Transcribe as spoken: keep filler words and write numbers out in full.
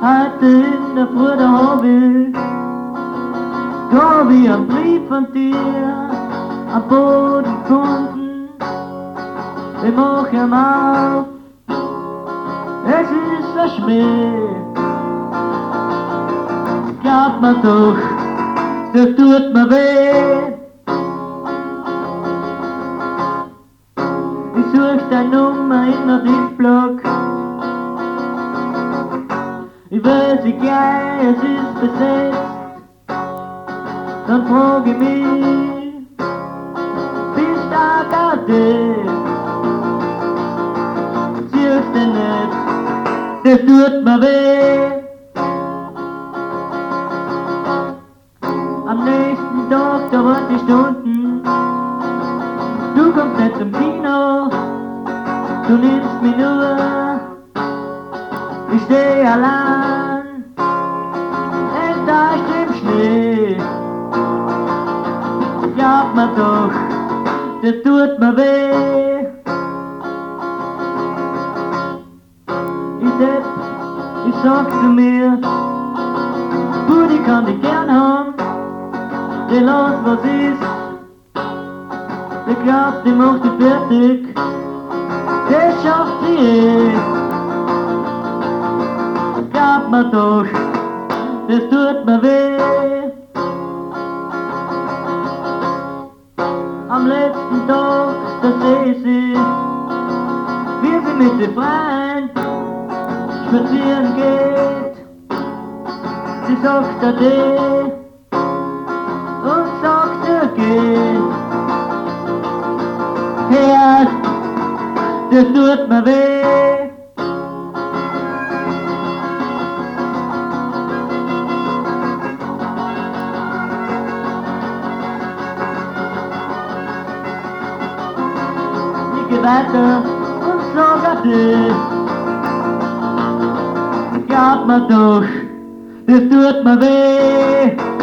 Heute in der Früh da hab ich, da hab ich einen Brief von dir am Boden gefunden. Ich mach ihn auf, es ist ein Schmäh. Glaub mir doch, das tut mir weh. Ich such deine Nummer in der Briefblock. Ich weiß sie gleich, es ist besetzt. Dann frag ich mich, bist du da das? Siehst du nicht, das tut mir weh. Am nächsten Tag, da wart die Stunden. Du kommst nicht zum Kino, du nimmst mich nur. Ich steh allein, enttäuscht im Schnee. Glaub mir doch, das tut mir weh. Ich Depp, ich sag zu mir, Brudi kann dich gern haben, der los was ist. Der glaubt, die macht dich fertig, der schafft sie eh. Glaub mir doch, das tut mir weh. Am letzten Tag, da seh ich sie, wie sie mit dem Freund spazieren geht. Sie sagt ade und sagt er geht. Herz, das tut mir weh. Ich geh weiter und sag ade. Glaub mir doch, das tut mir weh.